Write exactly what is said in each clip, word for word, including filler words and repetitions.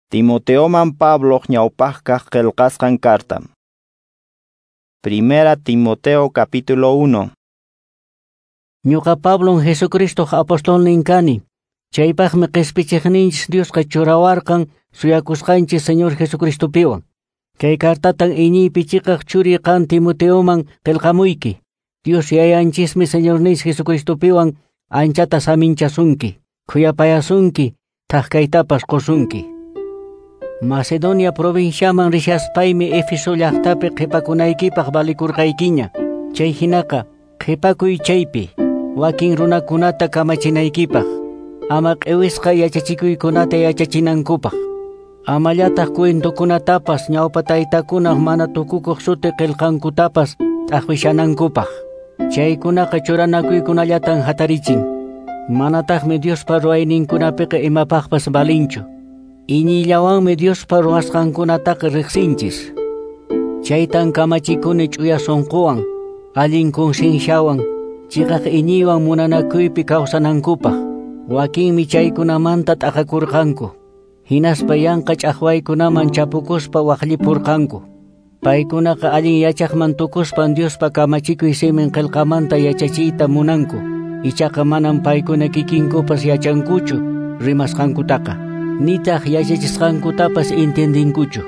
Timoteoman Pablo ñawpajkaq qillqasqan carta. Primera Timoteo capítulo uno. Ñuqa Pablo Jesucristo apostolnin kani. Chaypaqmi qispichiqninchis Diosqa churawarqan suyakusqanchis Señor Jesucristopiwan. Kay cartatan iñiypi chiqaq churi qan Timoteoman qillqamuyki. Dios yayanchismi Señornis Jesucristopiwan anchata saminchasunki, kuyapayasunki, tahkaytapas qosunki. Macedonia provinciaman rishaspaymi Efeso llaqtapi qipakunaykipaq balikurqaykiña. Chay hinaqa qipakuy chaypi wakin runakunata kamachinaykipaq. Ama q'iwisqa yachachikuykunata yachachinankupaq. Amallataq cuentokunatapas ñawpa taytakunaq mana tukukuq suti qillqankutapas t'aqwishanankupaq. Chaykunaqa churanakuykunallatan hatarichin. Manataqmi Diospa ruwayninkunapiqa imapaqpas balinchu. Iñillawanmi Diospa ruwasqankunataqa riqsinchis. Chaytan kamachikuni ch'uya sunquwan, allin conscienciawan, chiqaq iñiywan munanakuypi kawsanankupaq. Wakinmi chaykunamanta t'aqakurqanku. Hinaspa yanqa ch'aqwaykunaman chapukuspa waqllipurqanku. Paykunaqa allin yachaqman tukuspan Diospa kamachikuy simin qillqamanta yachachiyta munanku. Ichaqa manan paykuna kikinkupas yachankuchu rimasqankutaqa. Nitaq yachachisqankutapas intendinkuchu.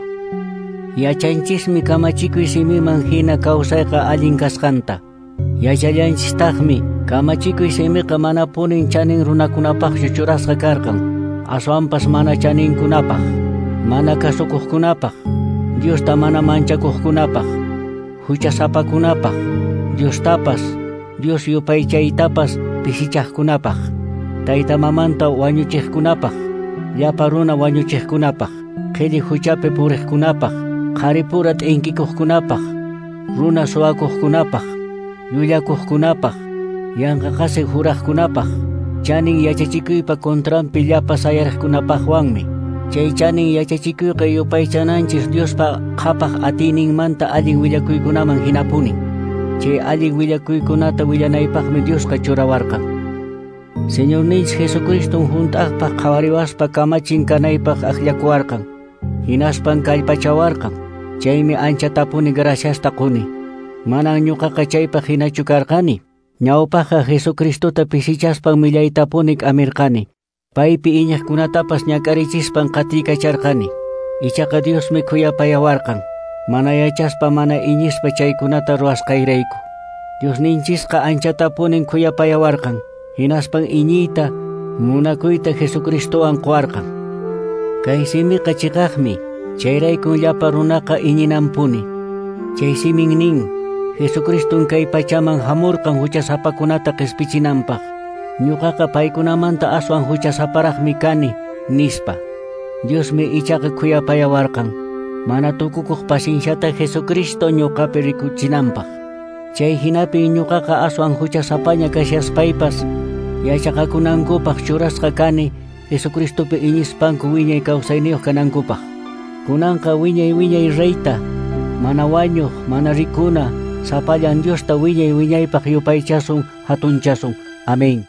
Yachanchismi kamachikuy simiman hina kawsayqa allin kasqanta. Yachallanchistaqmi kamachikuy simiqa mana punin chanin runakunapaqchu churasqa karqan. Aswanpas mana chaninkunapaq, mana kasukuqkunapaq, Diosta mana manchakuqkunapaq, huchasapakunapaq, Diostapas, Dios yupaychaytapas pisichaqkunapaq, tayta mamanta wañuchiqkunapaq, llapa runa wañuchiqkunapaq, qhilli huchapi puriqkunapaq, qaripura t'inkikuqkunapaq, runa suwakuqkunapaq, llullakuqkunapaq, yanqaqasi juraqkunapaq, chanin yachachikuypa contrampi llapa sayariqkunapaqwanmi. Chay chanin yachachikuyqa yupaychananchis Diospa qhapaq atiyninmanta allin willakuykunaman hinapunin. Chay allin willakuykunata willanaypaqmi Diosqa churawarqan. Señorninchis Jesucriston juntaqpaq qhawariwaspa kamachin kanaypaq aqllakuwarqan. Hinaspan kallpachawarqan. Chaymi anchatapuni graciasta quni. Manan ñuqaqa chaypaq hinachu karqani. Ñawpaqa Jesucristota pisichaspan millaytapunik amirqani. Paypi iñaqkunatapas ñakarichispan qatikacharqani. Ichaqa Diosmi kuyapayawarqan. Mana yachaspa mana iñispa chaykunata ruwasqayrayku. Diosninchisqa anchatapunin kuyapayawarqan. Hinaspan iñiyta, munakuyta Jesucristowan quwarqan. Kay simiqa chiqaqmi, chayraykun llapa runaqa iñinampuni. Chay simin nin, Jesucriston kay pachaman hamurqan huchasapakunata qispichinanpaq. Ñuqaqa paykunamanta aswan huchasaparaqmi kani, nispa. Diosmi ichaqa kuyapayawarqan. Mana tukukuq pasinsyata Jesucristo ñuqapi rikuchinanpaq. Chay hinapi ñuqaqa aswan huchasapaña kasyaspaypas, yachaqakunankupaq churasqa kani Jesucristopi iñispanku wiñay kawsayniyuq kanankupaq. Kunanqa wiñay wiñay reyta, mana wañuq, mana rikuna, sapallan Diosta wiñay wiñaypaq yupaychasun, hatunchasun. Amén.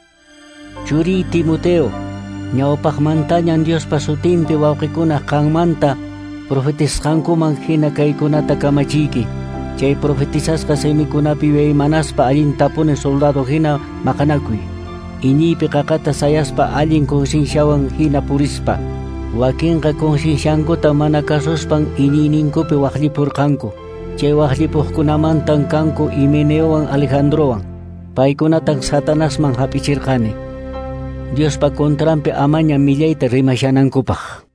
Churi Timoteo, ñawpaqmantañan Diospa sutinpi wawqikuna qanmanta profetisqankuman hina kaykunata kamachiyki. Chay profetisasqa simikunapi waymanaspa allin tapuni soldado hina maqanakuy. Iñiypi qaqata sayaspa allin conscienciawan hina purispa. Wakinqa conscienciankuta mana kasuspan iñiyninkupi waqllipurqanku. Chay waqllipuqkunamantan kanku Himeneowan Alejandrowan. Paykunatan Satanasman hapichirqani. Diospa contrampi amaña millayta rimashanankupaq.